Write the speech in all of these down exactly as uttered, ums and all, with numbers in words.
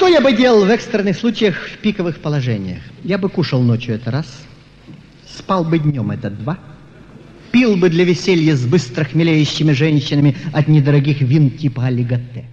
Что я бы делал в экстренных случаях, в пиковых положениях? Я бы кушал ночью, это раз. Спал бы днем, это два. Пил бы для веселья с быстро хмелеющими женщинами от недорогих вин типа олиготе.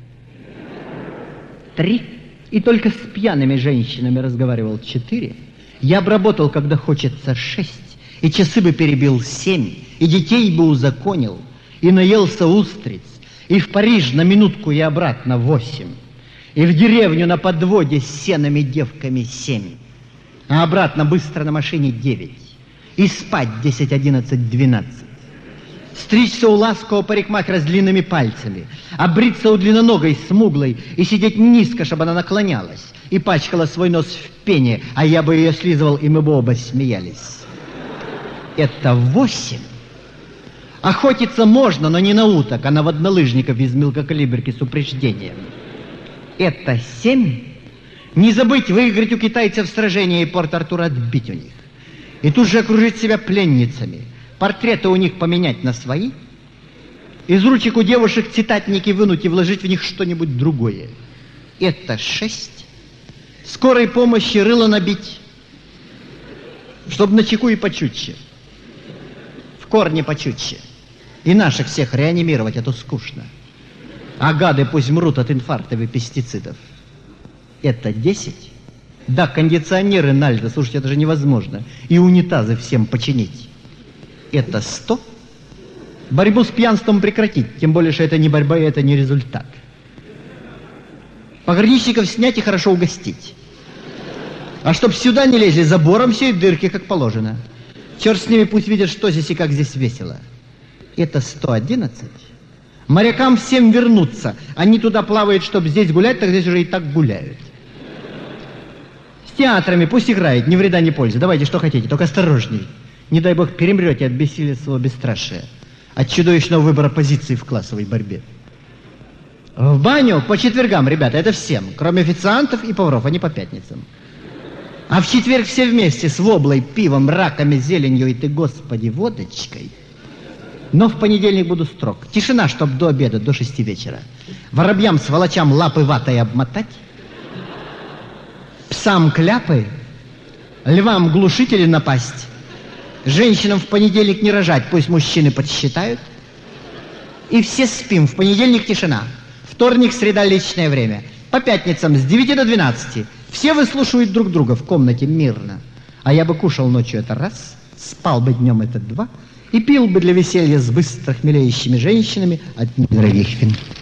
Три. И только с пьяными женщинами разговаривал. Четыре. Я бы работал, когда хочется, шесть. И часы бы перебил семь. И детей бы узаконил. И наелся устриц. И в Париж на минутку и обратно восемь. И в деревню на подводе с сенами девками семь. А обратно быстро на машине девять. И спать десять, одиннадцать, двенадцать. Стричься у ласкового парикмахера с длинными пальцами. А бриться у длинноногой, смуглой. И сидеть низко, чтобы она наклонялась. И пачкала свой нос в пене, а я бы ее слизывал, и мы бы оба смеялись. Это восемь. Охотиться можно, но не на уток, а на воднолыжников из мелкокалиберки с упреждением. Это семь. Не забыть выиграть у китайцев сражение и Порт-Артур отбить у них. И тут же окружить себя пленницами. Портреты у них поменять на свои. Из ручек у девушек цитатники вынуть и вложить в них что-нибудь другое. Это шесть. Скорой помощи рыло набить, чтобы на чеку и почутче. В корне почутче. И наших всех реанимировать, а то скучно. А гады пусть мрут от инфарктов и пестицидов. Это десять. Да, кондиционеры на льду, слушайте, это же невозможно. И унитазы всем починить. Это сто. Борьбу с пьянством прекратить, тем более, что это не борьба, и это не результат. Пограничников снять и хорошо угостить. А чтоб сюда не лезли, забором все и дырки, как положено. Черт с ними, пусть видят, что здесь и как здесь весело. Это сто одиннадцать. Морякам всем вернуться. Они туда плавают, чтобы здесь гулять, так здесь уже и так гуляют. С театрами пусть играет, ни вреда, ни пользы. Давайте, что хотите, только осторожней. Не дай бог перемрете от бессилия своего бесстрашия, от чудовищного выбора позиций в классовой борьбе. В баню по четвергам, ребята, это всем, кроме официантов и поваров, они по пятницам. А в четверг все вместе с воблой, пивом, раками, зеленью и, ты, Господи, водочкой. Но в понедельник буду строг. Тишина, чтоб до обеда, до шести вечера. Воробьям, сволочам лапы ватой обмотать. Псам кляпы. Львам глушители напасть. Женщинам в понедельник не рожать, пусть мужчины подсчитают. И все спим. В понедельник тишина. Вторник, среда, личное время. По пятницам с девяти до двенадцати. Все выслушивают друг друга в комнате мирно. А я бы кушал ночью, это раз. Спал бы днем, это два. И пил бы для веселья с быстро хмелеющими женщинами от недорогих вин.